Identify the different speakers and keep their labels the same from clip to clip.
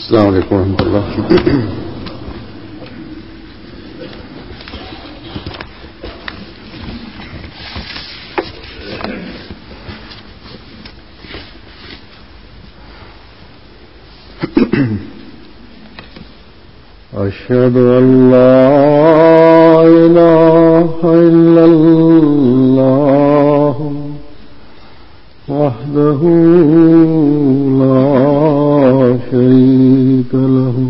Speaker 1: अस्सलाम वालेकुम रहमतुल्लाह। अशहदु अल्ला इलाहा इल्लल्लाह वहदहू ला शरीका लहू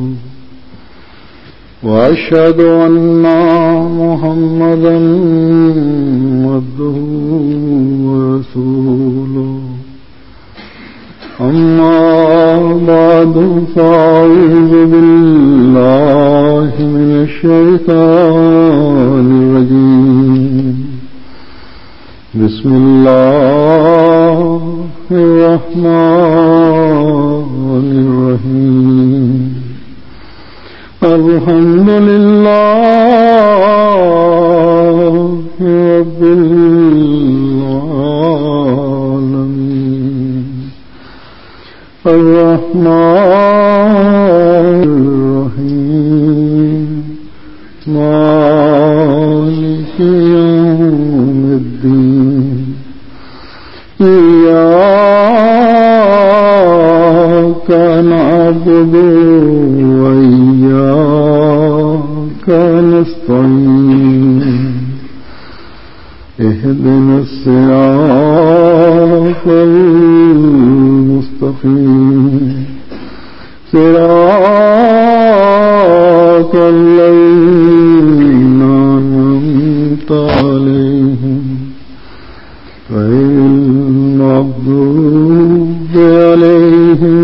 Speaker 1: व अशहदु अन्ना मुहम्मदन अब्दुहू व रसूलुहू अम्मा बादु फ़अऊज़ु बिल्लाहि मिनश शैतानिर रजीम। बिस्मिल्लाहिर रहमानिर रहीम। अल्हम्दुलिल्लाहि रब्बिल आलमीन अर्रहमानिर्रहीम मालिकि यौमिद्दीन। इय्याका नअबुदु व इय्याका नस्तईन। इहदिनस सिरातल मुस्तक़ीम सिरातल लज़ीना अनअमता अलैहिम गैरिल मग़्दूबि अलैहिम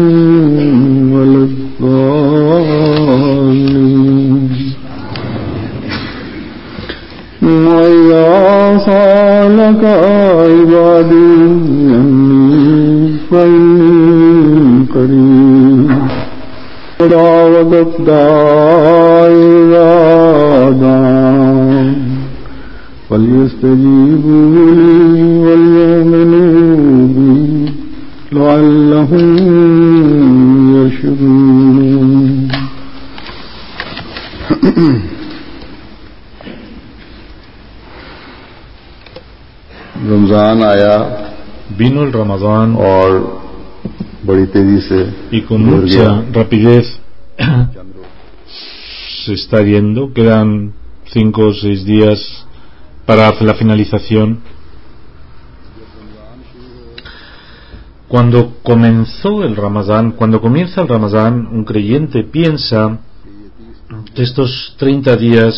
Speaker 1: वलद्दाल्लीन। वइज़ा सअलका इबादी अन्नी फ़इन्नी क़रीब उजीबु दा'i इज़ा दअन फ़ल्यस्तजीबू ली वलयु'मिनू बी लअल्लहुम यरशुदून। रमजान आया,
Speaker 2: vino el Ramadán
Speaker 1: और बड़ी तेजी से
Speaker 2: y con mucha rapidez se está yendo. Quedan 5 o 6 días para la finalización. Cuando comienza el Ramadán, un creyente piensa que estos 30 días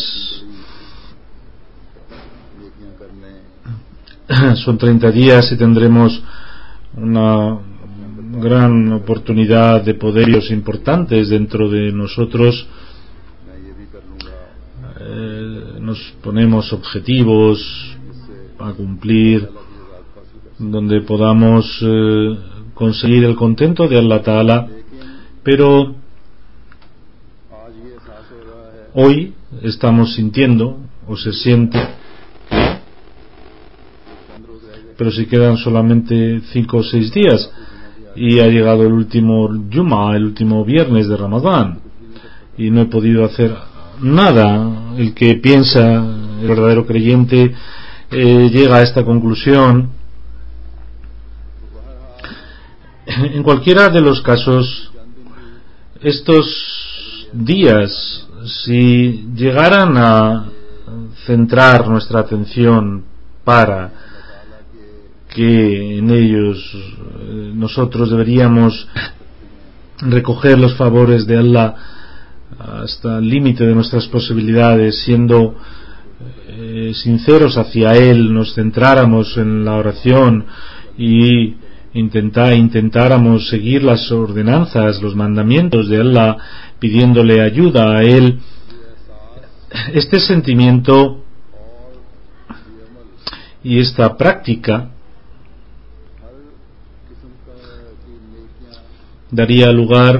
Speaker 2: son 30 días y tendremos una gran oportunidad de poderes importantes dentro de nosotros. Nos ponemos objetivos a cumplir donde podamos conseguir el contento de Allah Ta'ala, pero hoy estamos sintiendo o se siente, pero si quedan solamente 5 o 6 días y ha llegado el último Juma, el último viernes de Ramadán, y no he podido hacer nada. El que piensa, el verdadero creyente, llega a esta conclusión. En cualquiera de los casos, estos días, si llegaran a centrar nuestra atención para que en ellos nosotros deberíamos recoger los favores de Allah hasta el límite de nuestras posibilidades, siendo sinceros hacia Él, nos centráramos en la oración y intentáramos seguir las ordenanzas, los mandamientos de Allah, pidiéndole ayuda a Él, este sentimiento y esta práctica daría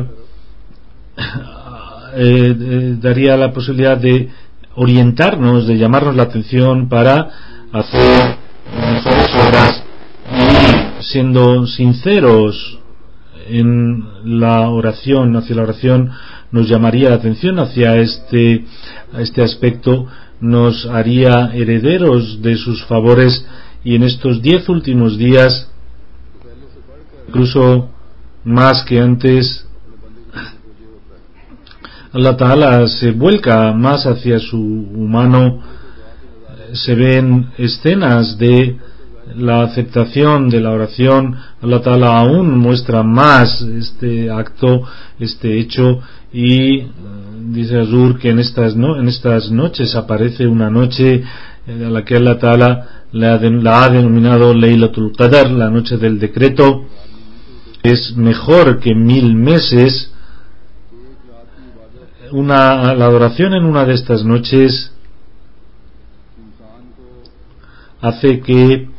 Speaker 2: la posibilidad de orientarnos, de llamarnos la atención para hacer mejores obras y siendo sinceros en la oración, hacia la oración, nos llamaría la atención hacia este aspecto, nos haría herederos de sus favores, y en estos 10 últimos días, incluso más que antes, Allah Ta'ala se vuelca más hacia su humano. Se ven escenas de la aceptación de la oración. Allah Ta'ala aún muestra más este acto, este hecho, y dice Azur que en estas noches aparece una noche a la que Allah Ta'ala la ha denominado Laylatul Qadr, la noche del decreto. Es mejor que 1000 meses. La adoración en una de estas noches hace que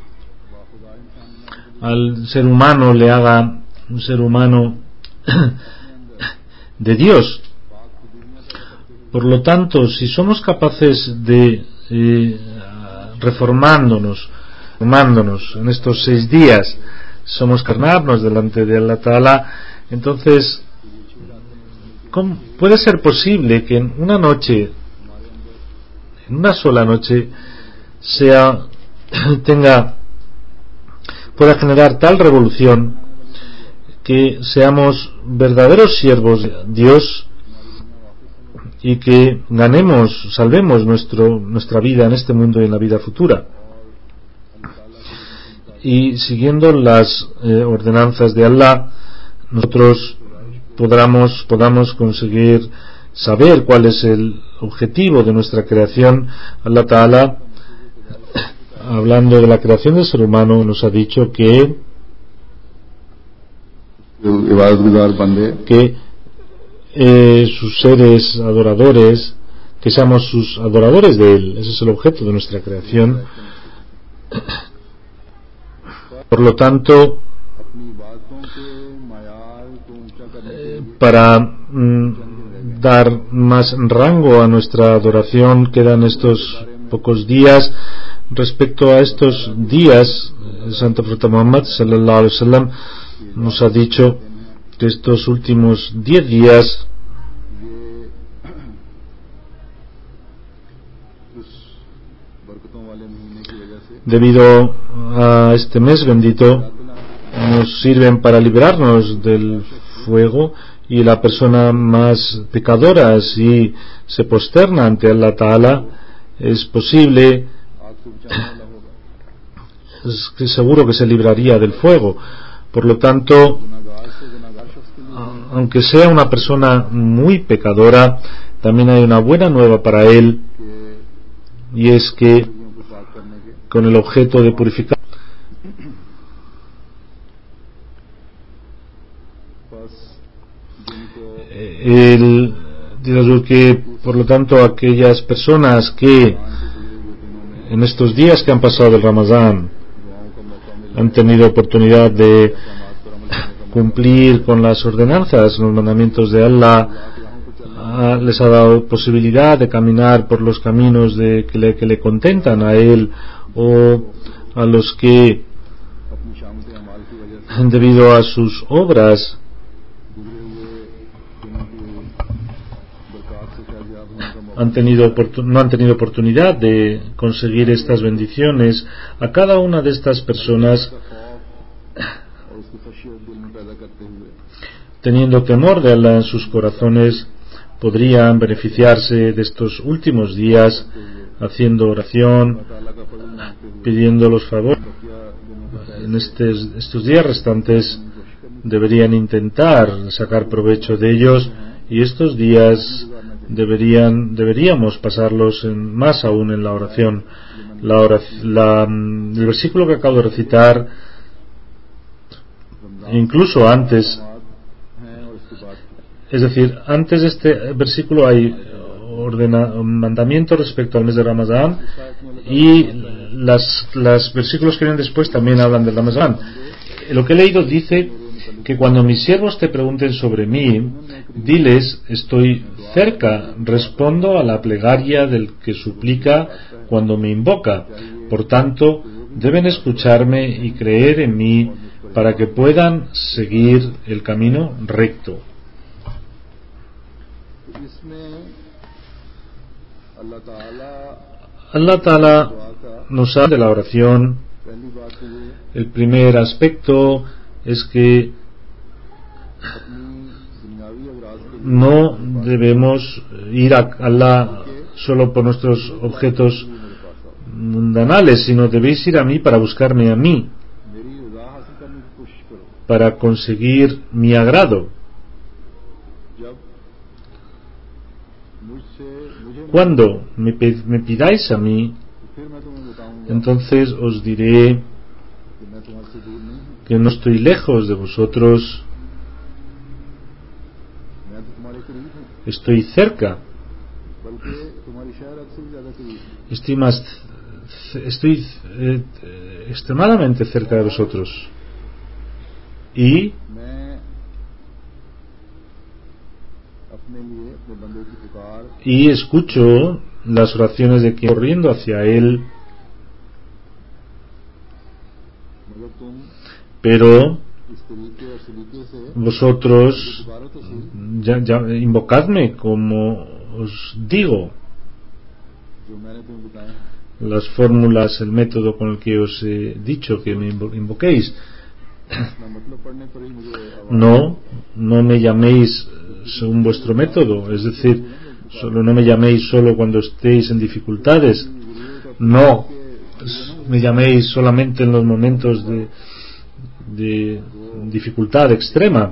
Speaker 2: al ser humano le haga un ser humano de Dios. Por lo tanto, si somos capaces de reformándonos en estos 6 días, somos carnarnos delante de Allah Ta'ala, entonces ¿cómo puede ser posible que en una noche, en una sola noche, pueda generar tal revolución que seamos verdaderos siervos de Dios y que salvemos nuestra vida en este mundo y en la vida futura? Y siguiendo las ordenanzas de Allah, nosotros podamos conseguir saber cuál es el objetivo de nuestra creación. Allah Ta'ala, hablando de la creación del ser humano, nos ha dicho que sus seres adoradores, que seamos sus adoradores de Él. Ese es el objeto de nuestra creación. Por lo tanto, para dar más rango a nuestra adoración, quedan estos pocos días. Respecto a estos días, el Santo Profeta Muhammad sallallahu alaihi wasallam nos ha dicho que estos últimos 10 días debido a este mes bendito nos sirven para librarnos del fuego, y la persona más pecadora, si se posterna ante Allah Ta'ala, es posible, es que seguro que se libraría del fuego. Por lo tanto, aunque sea una persona muy pecadora, también hay una buena nueva para él, y es que con el objeto de purificar, que por lo tanto aquellas personas que en estos días que han pasado del Ramadán han tenido oportunidad de cumplir con las ordenanzas, los mandamientos de Allah, les ha dado posibilidad de caminar por los caminos que le contentan a Él, o a los que debido a sus obras no han tenido oportunidad de conseguir estas bendiciones. A cada una de estas personas, teniendo temor de Allah en sus corazones, podrían beneficiarse de estos últimos días haciendo oración, pidiendo los favores. En estos días restantes deberían intentar sacar provecho de ellos, y estos días deberíamos pasarlos más aún en la oración. El versículo que acabo de recitar, incluso antes, es decir, antes de este versículo hay mandamiento respecto al mes de Ramadán, y los versículos que vienen después también hablan del Ramadán. Lo que he leído dice que cuando mis siervos te pregunten sobre mí, diles: estoy cerca, respondo a la plegaria del que suplica cuando me invoca. Por tanto, deben escucharme y creer en mí para que puedan seguir el camino recto. Allah Ta'ala nos habla de la oración. El primer aspecto es que no debemos ir a Allah solo por nuestros objetos mundanales, sino debéis ir a mí para buscarme a mí, para conseguir mi agrado. Cuando me pidáis a mí, entonces os diré que no estoy lejos de vosotros, estoy cerca, estoy extremadamente cerca de vosotros, y escucho las oraciones de quien corriendo hacia él, pero vosotros ya invocadme como os digo, las fórmulas, el método con el que os he dicho que me invoquéis. No me llaméis según vuestro método, es decir, no me llaméis solo cuando estéis en dificultades, no me llaméis solamente en los momentos de dificultad extrema,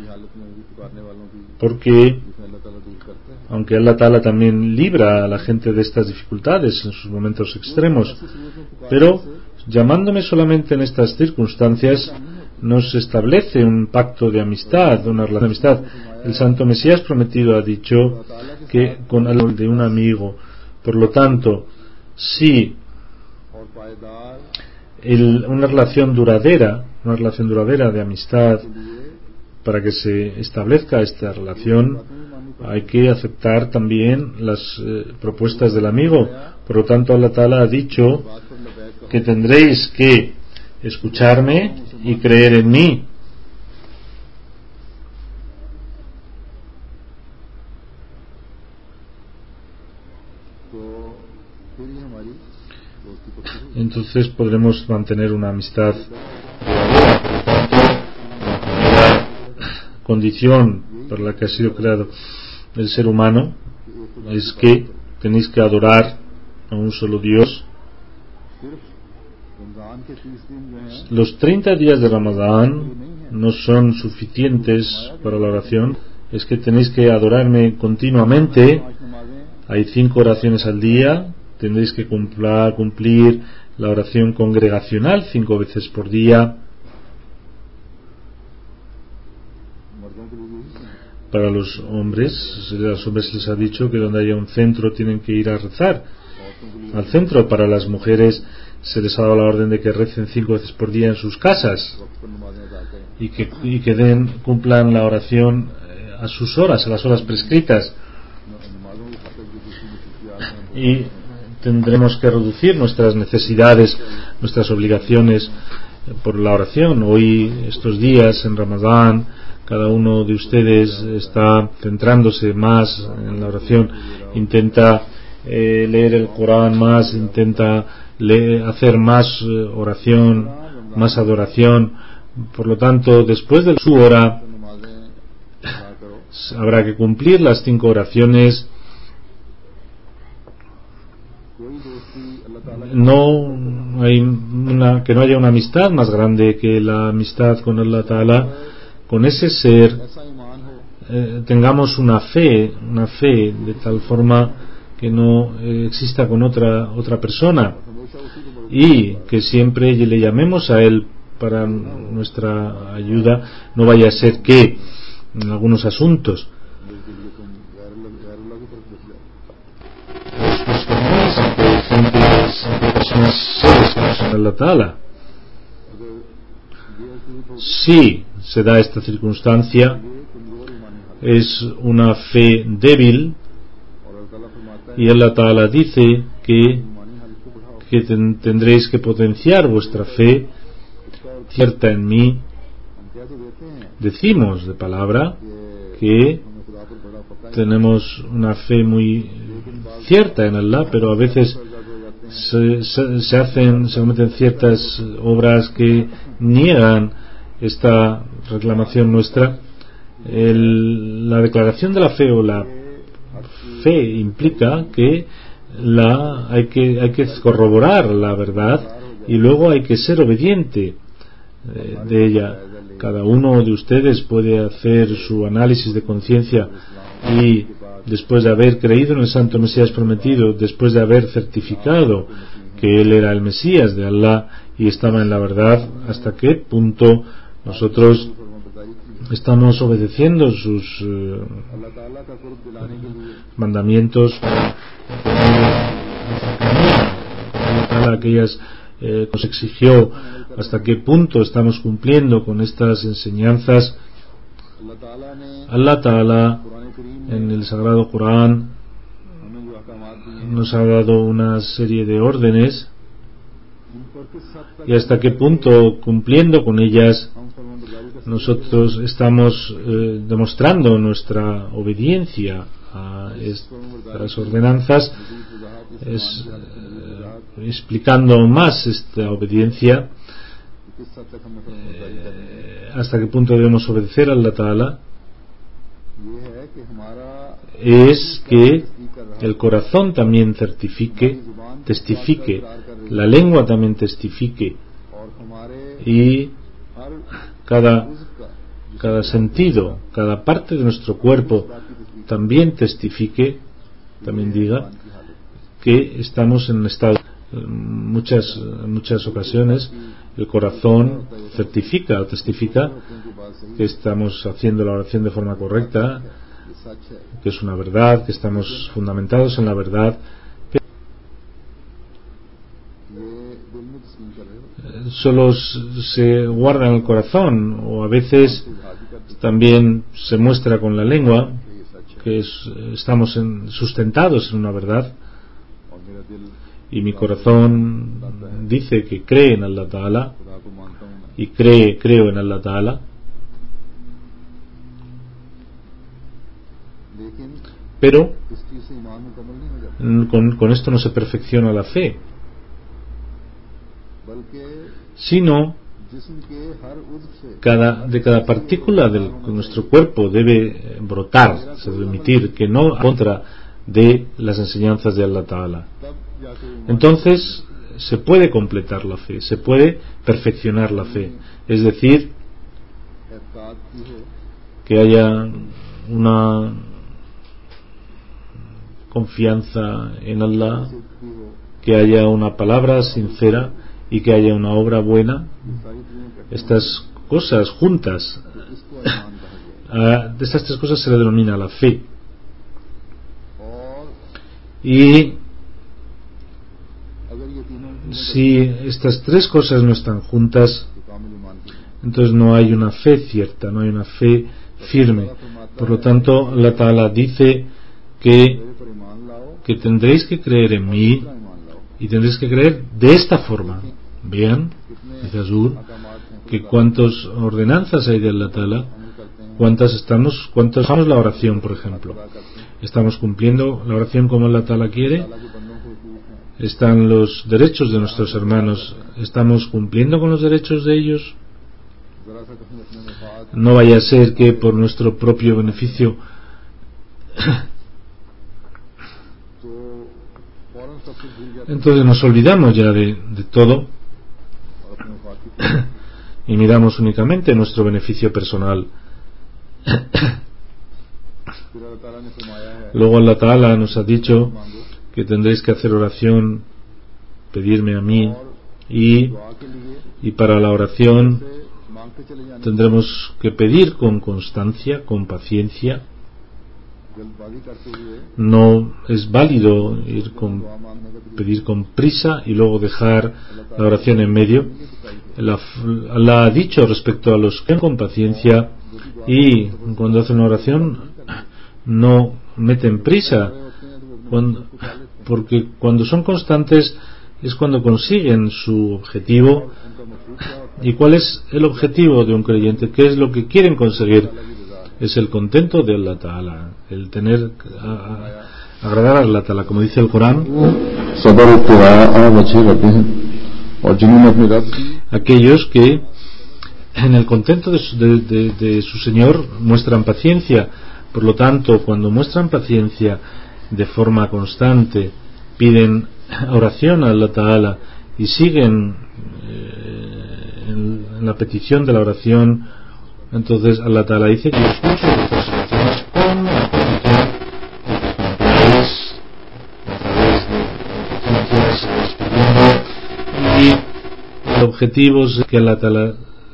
Speaker 2: porque aunque Allah Ta'ala también libra a la gente de estas dificultades en sus momentos extremos, pero llamándome solamente en estas circunstancias no se establece un pacto de amistad, una relación de amistad. El Santo Mesías prometido ha dicho que con el de un amigo. Por lo tanto, si una relación duradera de amistad, para que se establezca esta relación, hay que aceptar también las propuestas del amigo. Por lo tanto, Allah Ta'ala ha dicho que tendréis que escucharme y creer en mí. Entonces podremos mantener una amistad. La condición por la que ha sido creado el ser humano es que tenéis que adorar a un solo Dios. Los 30 días de Ramadán no son suficientes para la oración, es que tenéis que adorarme continuamente. Hay 5 oraciones al día, tendréis que cumplir la oración congregacional 5 veces por día. Para los hombres les ha dicho que donde haya un centro tienen que ir a rezar al centro. Para las mujeres se les ha dado la orden de que recen 5 veces por día en sus casas y que cumplan la oración a sus horas, a las horas prescritas. Y tendremos que reducir nuestras necesidades, nuestras obligaciones por la oración. Hoy, estos días en Ramadán, cada uno de ustedes está centrándose más en la oración, intenta leer el Corán más, intenta hacer más oración, más adoración. Por lo tanto, después de su hora habrá que cumplir las 5 oraciones. Que no haya una amistad más grande que la amistad con Allah Ta'ala. Con ese ser tengamos una fe de tal forma que no exista con otra persona, y que siempre le llamemos a él para nuestra ayuda. No vaya a ser que en algunos asuntos personas serias que no son Allah Ta'ala. Si se da esta circunstancia, es una fe débil, y Allah Ta'ala dice que tendréis que potenciar vuestra fe cierta en mí, decimos de palabra que tenemos una fe muy cierta en Allah, pero a veces se cometen ciertas obras que niegan esta reclamación nuestra. La declaración de la fe o la fe implica que hay que corroborar la verdad y luego hay que ser obediente de ella. Cada uno de ustedes puede hacer su análisis de conciencia y después de haber creído en el Santo Mesías prometido, después de haber certificado que él era el Mesías de Allah y estaba en la verdad, hasta qué punto nosotros estamos obedeciendo sus mandamientos, aquellas que nos exigió, hasta qué punto estamos cumpliendo con estas enseñanzas. Allah Ta'ala en el Sagrado Corán nos ha dado una serie de órdenes y hasta qué punto cumpliendo con ellas nosotros estamos demostrando nuestra obediencia a estas ordenanzas, explicando más esta obediencia, hasta qué punto debemos obedecer a Allah Ta'ala. Es que el corazón también testifique, la lengua también testifique, y cada sentido, cada parte de nuestro cuerpo también testifique, también diga que estamos en un estado. En muchas ocasiones el corazón certifica o testifica que estamos haciendo la oración de forma correcta, que es una verdad, que estamos fundamentados en la verdad. Solo se guarda en el corazón, o a veces también se muestra con la lengua que estamos sustentados en una verdad, y mi corazón dice que cree en Allah Ta'ala y creo en Allah Ta'ala, pero con esto no se perfecciona la fe, sino de cada partícula de nuestro cuerpo debe brotar, se debe emitir, que no en contra de las enseñanzas de Allah Ta'ala. Entonces se puede completar la fe, se puede perfeccionar la fe, es decir, que haya una confianza en Allah, que haya una palabra sincera y que haya una obra buena. Estas cosas juntas, de estas tres cosas se le denomina la fe. Y si estas tres cosas no están juntas, entonces no hay una fe cierta, no hay una fe firme. Por lo tanto, Allah Ta'ala dice que tendréis que creer en mí y tendréis que creer de esta forma. Vean, dice Azur, que cuántas ordenanzas hay de Allah Ta'ala, cuántas usamos la oración, por ejemplo. ¿Estamos cumpliendo la oración como Allah Ta'ala quiere? ¿Están los derechos de nuestros hermanos? ¿Estamos cumpliendo con los derechos de ellos? No vaya a ser que por nuestro propio beneficio entonces nos olvidamos ya de todo y miramos únicamente nuestro beneficio personal. Luego Allah Ta'ala nos ha dicho que tendréis que hacer oración, pedirme a mí, y para la oración tendremos que pedir con constancia, con paciencia. No es válido pedir con prisa y luego dejar la oración en medio. Allah ha dicho respecto a los que con paciencia y cuando hacen una oración no meten prisa, porque cuando son constantes es cuando consiguen su objetivo ¿Y cuál es el objetivo de un creyente? ¿Qué es lo que quieren conseguir? Es el contento de Allah Ta'ala, el tener agradar a Allah Ta'ala, como dice el Corán. Aquellos que en el contento de su Señor muestran paciencia. Por lo tanto, cuando muestran paciencia de forma constante, piden oración a Allah Ta'ala y siguen en la petición de la oración, entonces Allah Ta'ala dice que yo escucho vuestras oraciones con la condición de que a través de peticiones pidiendo, y el objetivo es que Allah Ta'ala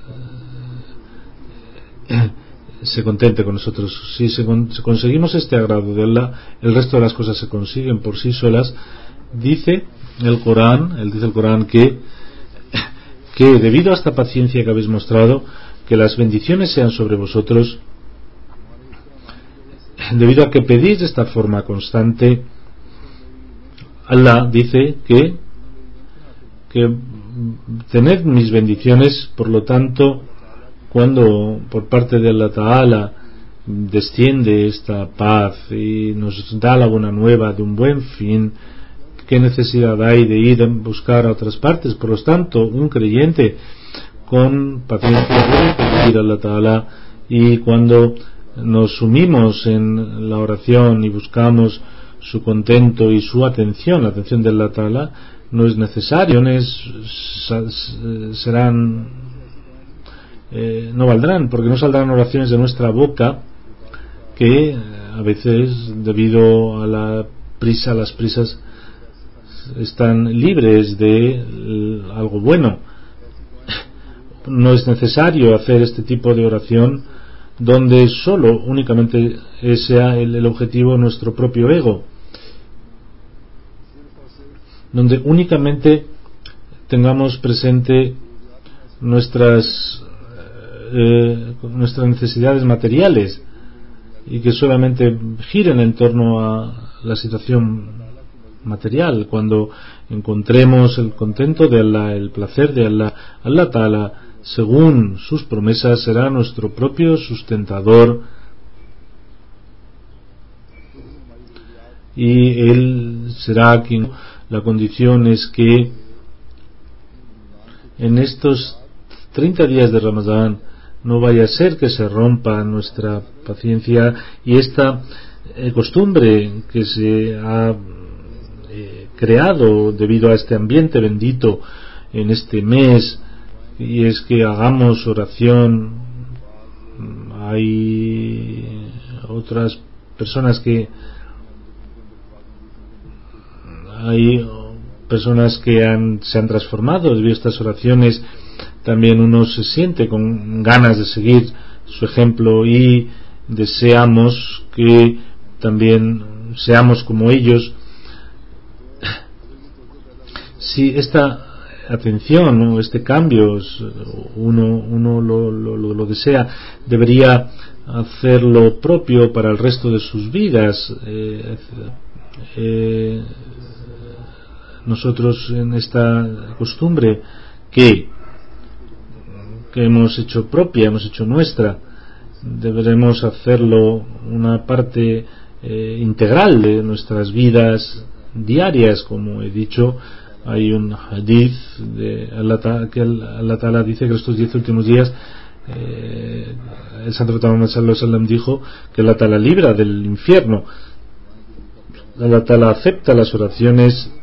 Speaker 2: se contente con nosotros. Si conseguimos este agrado de Allah, el resto de las cosas se consiguen por sí solas. Dice el Corán que debido a esta paciencia que habéis mostrado, que las bendiciones sean sobre vosotros, debido a que pedís de esta forma constante. Allah dice que tened mis bendiciones. Por lo tanto, cuando por parte de Allah Ta'ala desciende esta paz y nos da la buena nueva de un buen fin, ¿qué necesidad hay de ir a buscar a otras partes? Por lo tanto, un creyente con paciencia debe pedir a Allah Ta'ala, y cuando nos sumimos en la oración y buscamos su contento y su atención, la atención de Allah Ta'ala, no es necesario, no valdrán, porque no saldrán oraciones de nuestra boca que a veces, debido a las prisas, están libres de algo bueno. No es necesario hacer este tipo de oración donde únicamente sea el objetivo nuestro propio ego, donde únicamente tengamos presente nuestras necesidades materiales y que solamente giren en torno a la situación material. Cuando encontremos el contento de Allah, el placer de Allah, Allah Ta'ala, según sus promesas, será nuestro propio sustentador, y Él será quien. La condición es que en estos 30 días de Ramadán no vaya a ser que se rompa nuestra paciencia y esta costumbre que se ha creado debido a este ambiente bendito en este mes, y es que hagamos oración. Hay otras personas que se han transformado debido a estas oraciones. También uno se siente con ganas de seguir su ejemplo y deseamos que también seamos como ellos. Si esta atención o este cambio uno lo desea, debería hacerlo propio para el resto de sus vidas. Nosotros, en esta costumbre que hemos hecho propia, hemos hecho nuestra, deberemos hacerlo una parte integral de nuestras vidas diarias. Como he dicho, hay un hadith de que Allah Ta'ala dice que estos 10 últimos días el Santo Muhammad sallallahu alaihi wasallam dijo que Allah Ta'ala libra del infierno. Allah Ta'ala acepta las oraciones.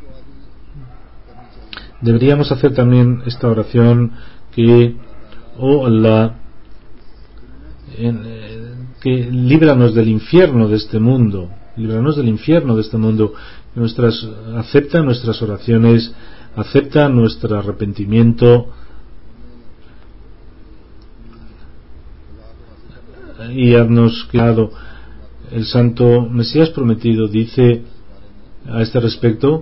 Speaker 2: Deberíamos hacer también esta oración que Allah, que líbranos del infierno de este mundo, acepta nuestras oraciones, acepta nuestro arrepentimiento, y haznos claro. El santo Mesías prometido dice a este respecto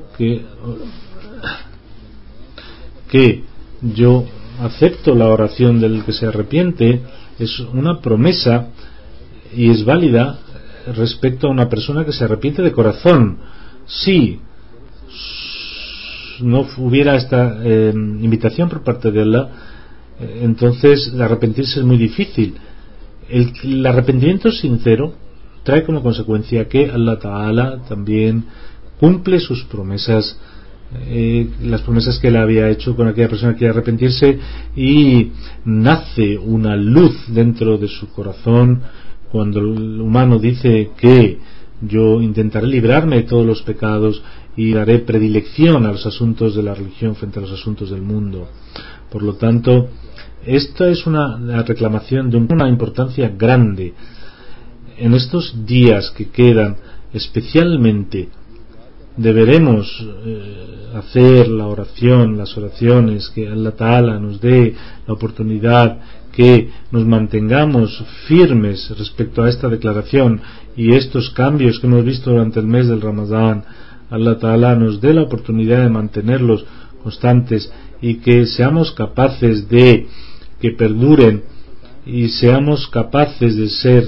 Speaker 2: que yo acepto la oración del que se arrepiente. Es una promesa y es válida respecto a una persona que se arrepiente de corazón. Si no hubiera esta invitación por parte de Allah, entonces arrepentirse es muy difícil. El arrepentimiento sincero trae como consecuencia que Allah Ta'ala también cumple sus promesas, las promesas que él había hecho con aquella persona que quiere arrepentirse, y nace una luz dentro de su corazón cuando el humano dice que yo intentaré librarme de todos los pecados y daré predilección a los asuntos de la religión frente a los asuntos del mundo. Por lo tanto, esta es una reclamación de una importancia grande. En estos días que quedan, especialmente, deberemos hacer la oración, las oraciones, que Allah Ta'ala nos dé la oportunidad, que nos mantengamos firmes respecto a esta declaración y estos cambios que hemos visto durante el mes del Ramadán. Allah Ta'ala nos dé la oportunidad de mantenerlos constantes y que seamos capaces de que perduren y seamos capaces de ser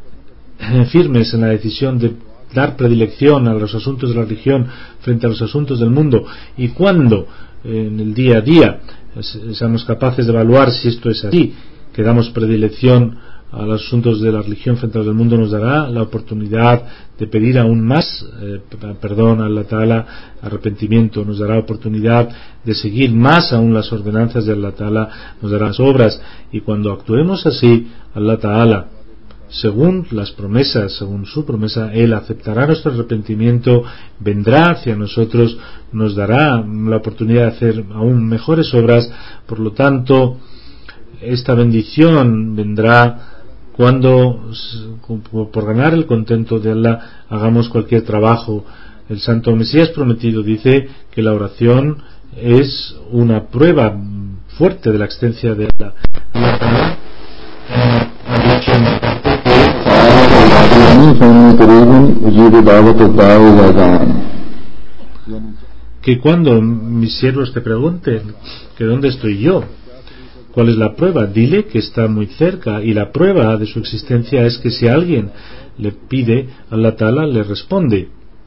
Speaker 2: firmes en la decisión de dar predilección a los asuntos de la religión frente a los asuntos del mundo, y cuando en el día a día seamos capaces de evaluar si esto es así, que damos predilección a los asuntos de la religión frente a los del mundo, nos dará la oportunidad de pedir aún más perdón a Allah Ta'ala, arrepentimiento, nos dará oportunidad de seguir más aún las ordenanzas de Allah Ta'ala, nos dará las obras, y cuando actuemos así, Allah Ta'ala, según las promesas, según su promesa, él aceptará nuestro arrepentimiento, vendrá hacia nosotros, nos dará la oportunidad de hacer aún mejores obras. Por lo tanto, esta bendición vendrá cuando, por ganar el contento de Allah, hagamos cualquier trabajo. El Santo Mesías prometido dice que la oración es una prueba fuerte de la existencia de Allah. Que cuando mis siervos te pregunten que dónde estoy yo, ¿cuál es la prueba? Dile que está muy cerca, y la prueba de su existencia es que si alguien le pide, Allah Ta'ala le responde.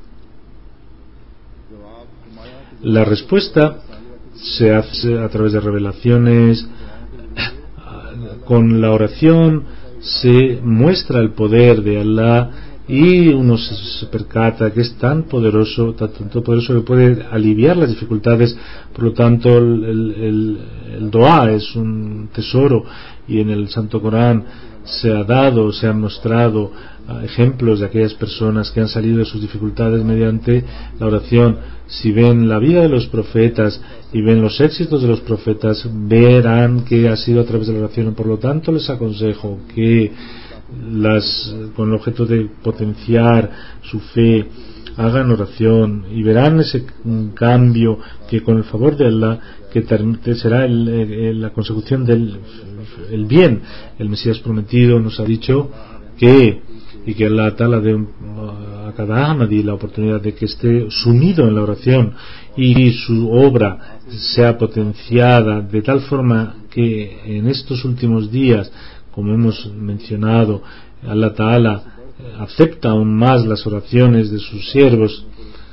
Speaker 2: La respuesta se hace a través de revelaciones. Con la oración se muestra el poder de Allah y uno se percata que es tan poderoso que puede aliviar las dificultades. Por lo tanto, el Dua es un tesoro, y en el Santo Corán se han mostrado ejemplos de aquellas personas que han salido de sus dificultades mediante la oración. Si ven la vida de los profetas y ven los éxitos de los profetas, verán que ha sido a través de la oración. Por lo tanto, les aconsejo que con el objeto de potenciar su fe, hagan oración, y verán ese cambio que, con el favor de Allah, que será la consecución del bien. El Mesías prometido nos ha dicho que Allah Ta'ala dé a cada Ahmadi la oportunidad de que esté sumido en la oración y su obra sea potenciada de tal forma que en estos últimos días, como hemos mencionado, Allah Ta'ala acepta aún más las oraciones de sus siervos.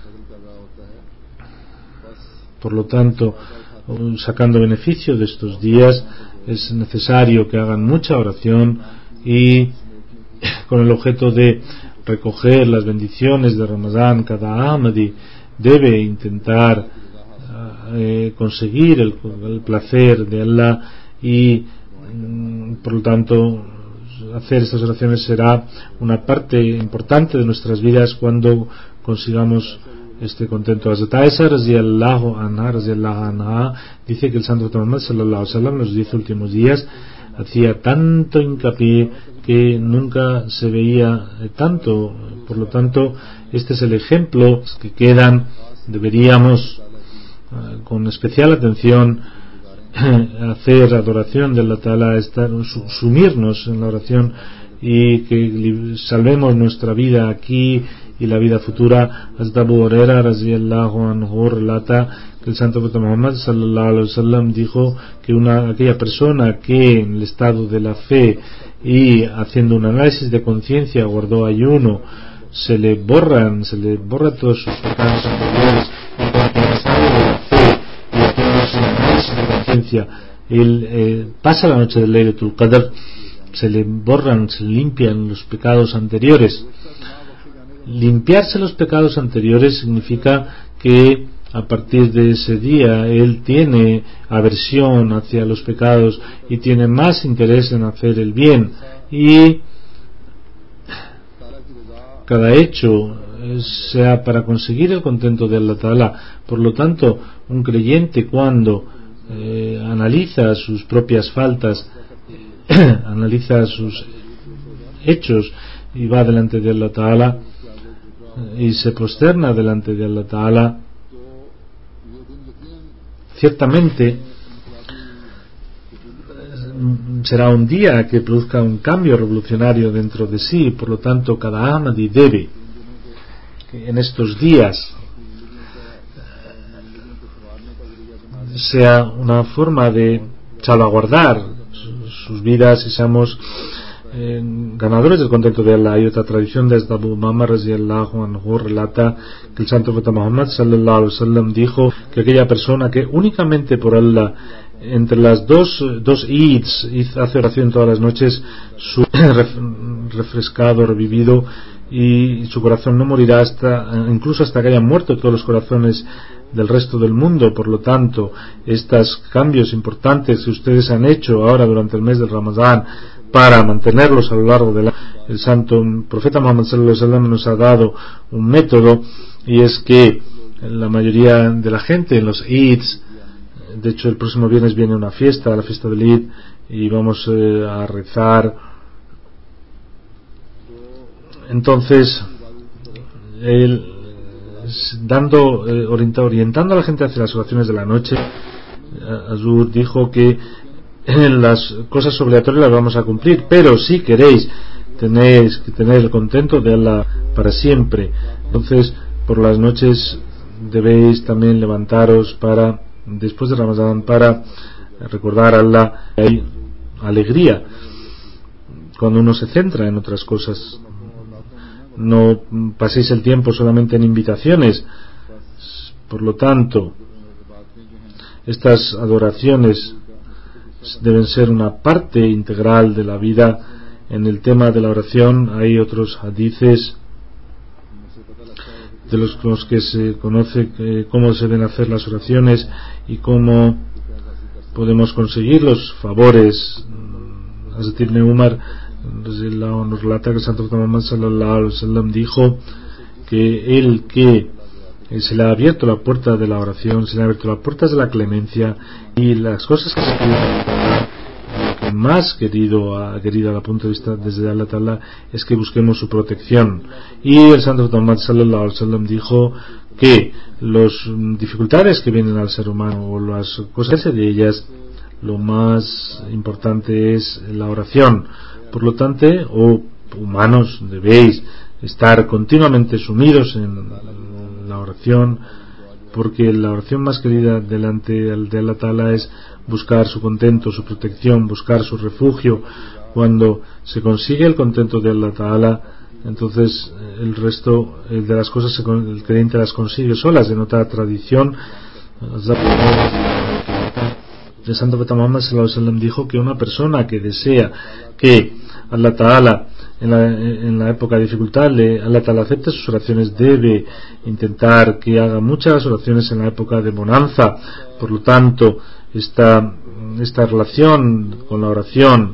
Speaker 2: Por lo tanto, sacando beneficio de estos días, es necesario que hagan mucha oración, y con el objeto de recoger las bendiciones de Ramadán, cada Ahmadi debe intentar conseguir el placer de Allah, y por lo tanto hacer estas oraciones será una parte importante de nuestras vidas cuando consigamos este contento. Hazrat Aisha radhiyallahu anha dice que el Santo Muhammad sallallahu alaihi wasallam en los 10 últimos días hacía tanto hincapié que nunca se veía tanto. Por lo tanto, este es el ejemplo que quedan. Deberíamos con especial atención hacer adoración de Allah Ta'ala, sumirnos en la oración, y que salvemos nuestra vida aquí y la vida futura. Hazrat Abu Huraira radhiyallahu anhu relata que el Santo Profeta Muhammad sallallahu alaihi wasallam dijo que aquella persona que en el estado de la fe y haciendo un análisis de conciencia guardó ayuno, se le borra todos sus pecados anteriores, y porque en el estado de la fe y haciendo ese análisis de conciencia él pasa la noche del Laylatul Qadr, se le borran, se limpian los pecados anteriores. Limpiarse los pecados anteriores significa que a partir de ese día él tiene aversión hacia los pecados y tiene más interés en hacer el bien, y cada hecho sea para conseguir el contento de Allah Ta'ala. Por lo tanto, un creyente cuando analiza sus propias faltas, analiza sus hechos y va delante de Allah Ta'ala y se prosterna delante de Allah Ta'ala, ciertamente será un día que produzca un cambio revolucionario dentro de sí. Por lo tanto, cada Ahmadi debe que en estos días sea una forma de salvaguardar sus vidas y seamos ganadores del contento de Allah. Hay otra tradición desde Abu Umama radhiyallahu anhu, relata que el santo profeta Muhammad sallallahu alaihi wasallam dijo que aquella persona que únicamente por Allah entre las dos Eids hace oración todas las noches, su refrescado, revivido, y su corazón no morirá incluso hasta que hayan muerto todos los corazones del resto del mundo. Por lo tanto, estos cambios importantes que ustedes han hecho ahora durante el mes del Ramadán para mantenerlos a lo largo del año, el santo profeta Muhammad sallallahu alaihi wasallam nos ha dado un método, y es que la mayoría de la gente en los Eids, de hecho el próximo viernes viene una fiesta, la fiesta del Eid, y vamos a rezar. Entonces él, orientando a la gente hacia las oraciones de la noche, Azur dijo que las cosas obligatorias las vamos a cumplir, pero si queréis tenéis que tener el contento de Allah para siempre. Entonces por las noches debéis también levantaros para, después de Ramadán, para recordar a Allah. Hay alegría cuando uno se centra en otras cosas. No paséis el tiempo solamente en invitaciones. Por lo tanto, estas adoraciones deben ser una parte integral de la vida. En el tema de la oración hay otros hadices de los que se conoce cómo se deben hacer las oraciones y cómo podemos conseguir los favores. Hazrat Ibn Umar nos relata que el santo Muhammad sallallahu alaihi wasallam dijo que el que se le ha abierto la puerta de la oración, se le ha abierto las puertas de la clemencia, y las cosas que se que más querido a la punto de vista desde Allah Ta'ala es que busquemos su protección. Y el santo Muhammad sallallahu alaihi wasallam dijo que las dificultades que vienen al ser humano o las cosas de ellas, lo más importante es la oración. Por lo tanto, humanos, debéis estar continuamente sumidos en la oración, porque la oración más querida delante de Allah Ta'ala es buscar su contento, su protección, buscar su refugio. Cuando se consigue el contento de Allah Ta'ala, entonces el resto de las cosas el creyente las consigue solas. En otra tradición, el santo profeta Muhammad sallallahu alaihi wasallam dijo que una persona que desea que Allah Ta'ala en la época de dificultad Allah Ta'ala acepte sus oraciones, debe intentar que haga muchas oraciones en la época de bonanza. Por lo tanto, esta relación con la oración,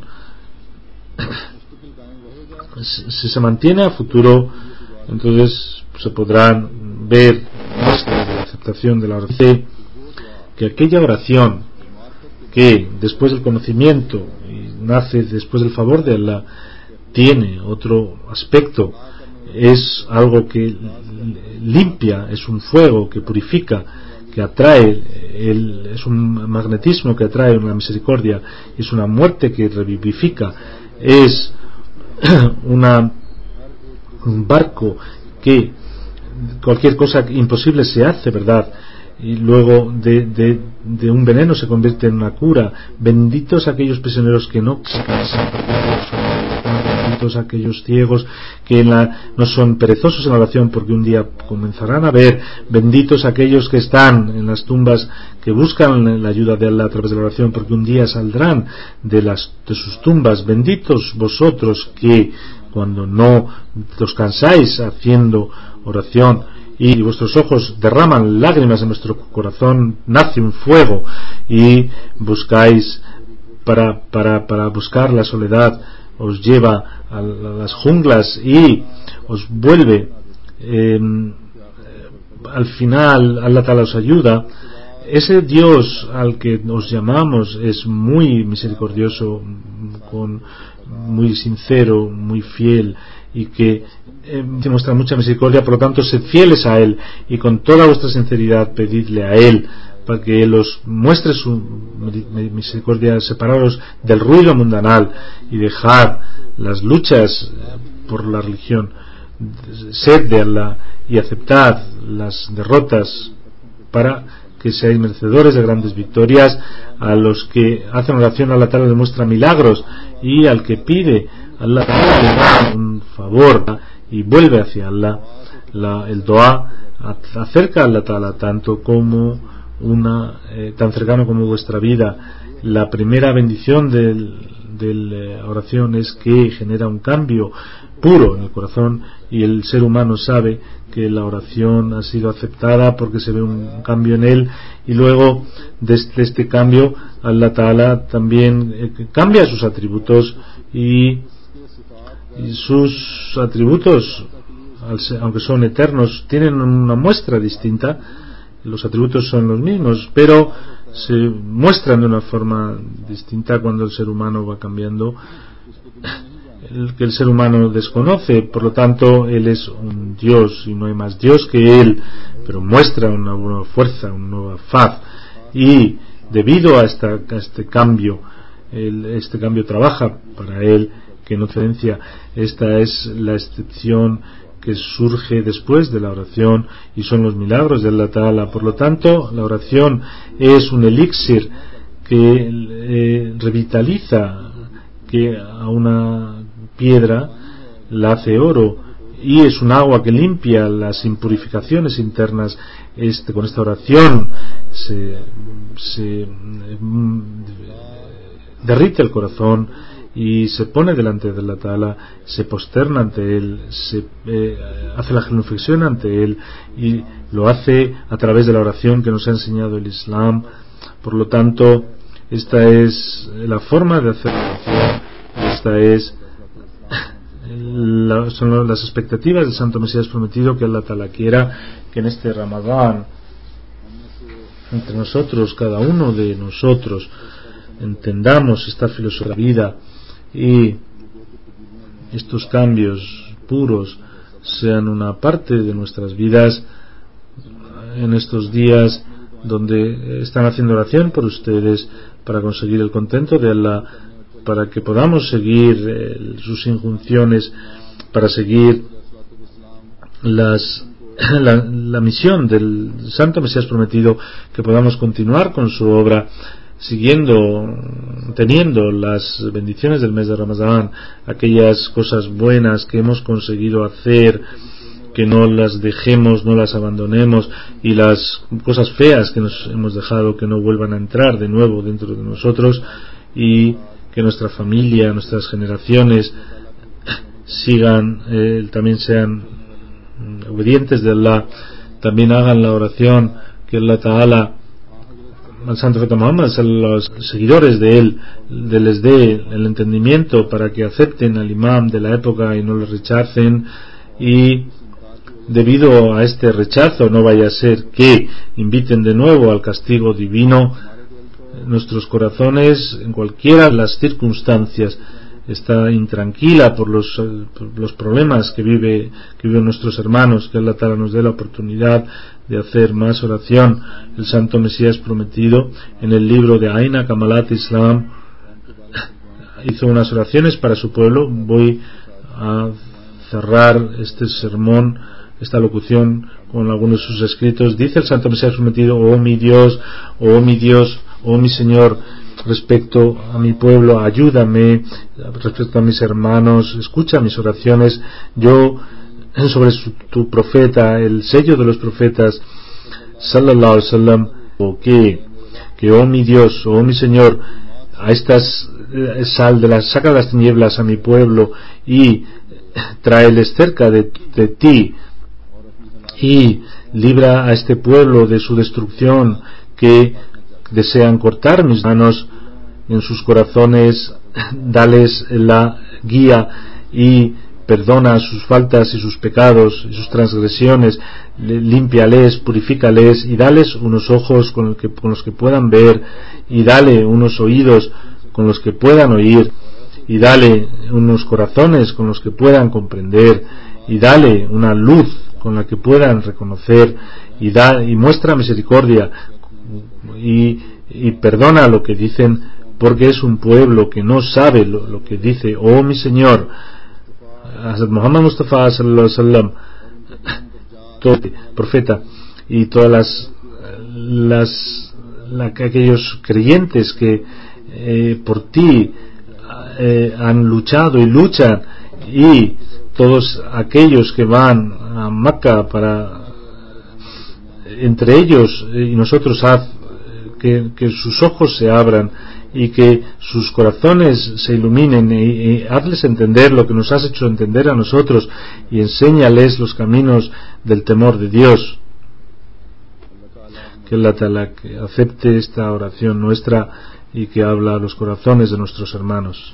Speaker 2: si se mantiene a futuro, entonces se podrán ver la aceptación de la oración, que aquella oración que después del conocimiento y nace después del favor de Allah tiene otro aspecto, es algo que limpia, es un fuego que purifica, que atrae, es un magnetismo que atrae una misericordia, es una muerte que revivifica, es un barco que cualquier cosa imposible se hace verdad, y luego de un veneno se convierte en una cura. Benditos aquellos prisioneros que no se cansan benditos aquellos ciegos que no son perezosos en la oración, porque un día comenzarán a ver. Benditos aquellos que están en las tumbas, que buscan la ayuda de Allah a través de la oración, porque un día saldrán de sus tumbas. Benditos vosotros que cuando no os cansáis haciendo oración y vuestros ojos derraman lágrimas en vuestro corazón, nace un fuego y buscáis para buscar la soledad, os lleva a las junglas y os vuelve, al final Allah Ta'ala os ayuda. Ese Dios al que nos llamamos es muy misericordioso, muy sincero, muy fiel, y que demuestra mucha misericordia. Por lo tanto, sed fieles a Él y con toda vuestra sinceridad pedidle a Él para que Él os muestre su misericordia. Separaros del ruido mundanal y dejad las luchas por la religión. Sed de Allah y aceptad las derrotas para que seáis merecedores de grandes victorias. A los que hacen oración, Allah Ta'ala demuestra milagros, y al que pide, Allah Ta'ala le da un favor y vuelve hacia Allah. El dua acerca a Allah Ta'ala tanto como tan cercano como vuestra vida. La primera bendición de la oración es que genera un cambio puro en el corazón, y el ser humano sabe que la oración ha sido aceptada porque se ve un cambio en él, y luego de este cambio Allah Ta'ala también cambia sus atributos, y sus atributos, aunque son eternos, tienen una muestra distinta. Los atributos son los mismos, pero se muestran de una forma distinta cuando el ser humano va cambiando, que el ser humano desconoce. Por lo tanto, Él es un Dios y no hay más Dios que Él, pero muestra una nueva fuerza, una nueva faz, y debido a este cambio, este cambio trabaja para Él, que no diferencia. Esta es la excepción que surge después de la oración, y son los milagros de Allah Ta'ala. Por lo tanto, la oración es un elixir que revitaliza, que a una piedra la hace oro, y es un agua que limpia las impurificaciones internas. Con esta oración se derrite el corazón y se pone delante de Allah Ta'ala, se posterna ante Él, hace la genuflexión ante Él, y lo hace a través de la oración que nos ha enseñado el Islam. Por lo tanto, esta es la forma de hacer la oración. Son las expectativas del Santo Mesías prometido, que Allah Ta'ala quiera que en este Ramadán, entre nosotros, cada uno de nosotros, entendamos esta filosofía de la vida, y estos cambios puros sean una parte de nuestras vidas en estos días donde están haciendo oración por ustedes para conseguir el contento de Allah, para que podamos seguir sus injunciones, para seguir la misión del Santo Mesías prometido, que podamos continuar con su obra, teniendo las bendiciones del mes de Ramadán, aquellas cosas buenas que hemos conseguido hacer, que no las dejemos, no las abandonemos, y las cosas feas que nos hemos dejado, que no vuelvan a entrar de nuevo dentro de nosotros, y que nuestra familia, nuestras generaciones también sean obedientes de Allah, también hagan la oración que Allah Ta'ala al Santo Profeta Muhammad, a los seguidores de él, les dé el entendimiento para que acepten al imam de la época y no lo rechacen, y debido a este rechazo no vaya a ser que inviten de nuevo al castigo divino. Nuestros corazones, en cualquiera de las circunstancias, está intranquila por los problemas que viven nuestros hermanos. Que Allah Ta'ala nos dé la oportunidad de hacer más oración. El Santo Mesías prometido, en el libro de Aina Kamalat Islam, hizo unas oraciones para su pueblo. Voy a cerrar este sermón, esta locución, con algunos de sus escritos. Dice el Santo Mesías prometido: oh mi Dios, oh mi Dios, oh mi Señor, respecto a mi pueblo, ayúdame respecto a mis hermanos, escucha mis oraciones. Yo, sobre tu profeta, el sello de los profetas, sallallahu alaihi wasallam, que oh mi Dios, oh mi Señor, a estas saca de las tinieblas a mi pueblo y tráeles cerca de ti, y libra a este pueblo de su destrucción, que desean cortar mis manos en sus corazones. Dales la guía y perdona sus faltas y sus pecados y sus transgresiones, límpiales, purifícales, y dales unos ojos con los que puedan ver, y dale unos oídos con los que puedan oír, y dale unos corazones con los que puedan comprender, y dale una luz con la que puedan reconocer, y muestra misericordia y perdona lo que dicen, porque es un pueblo que no sabe lo que dice. Oh mi Señor, Hazrat Muhammad Mustafa sallallahu alaihi wasallam, todo profeta, y todas aquellos creyentes que por ti han luchado y luchan, y todos aquellos que van a Meca entre ellos y nosotros, haz que sus ojos se abran y que sus corazones se iluminen, y hazles entender lo que nos has hecho entender a nosotros, y enséñales los caminos del temor de Dios. Que Allah Ta'ala acepte esta oración nuestra y que habla a los corazones de nuestros hermanos.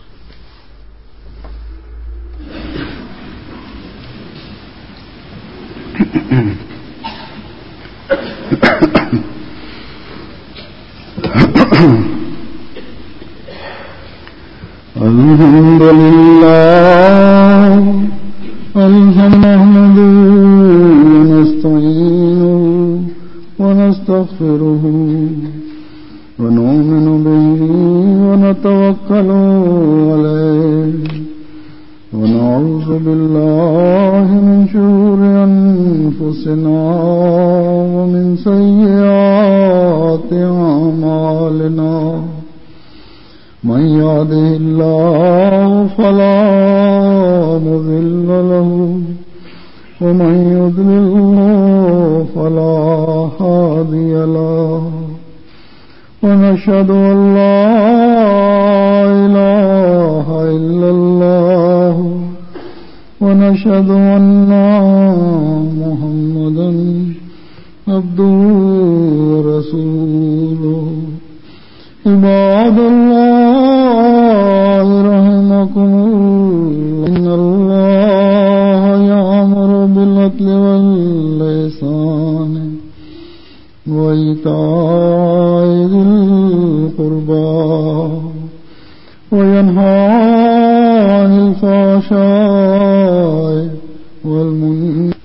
Speaker 1: Alhamdulillah, alhamdulillah, nasta'inuhu wa nastaghfiruhu wa nu'minu bihi wa natawakkalu alayhi wa na'udhu billahi min shururi anfusina wa min sayyiati a'malina. من يهده الله فلا مضل له ومن يضلل فلا هادي له ونشهد أن لا إله إلا الله ونشهد أن محمدا عبده ورسوله. عباد الله رحمكم الله، إن الله يأمر بالعدل والإحسان وإيتاء ذي القربى وينهى عن الفحشاء والمنكر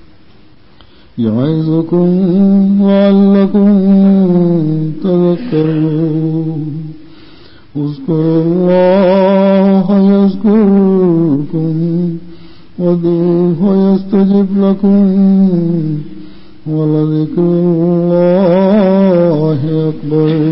Speaker 1: يعظكم لعلكم تذكرون. اذكروا الله يذكركم وادعوه يستجب لكم ولذكر الله أكبر.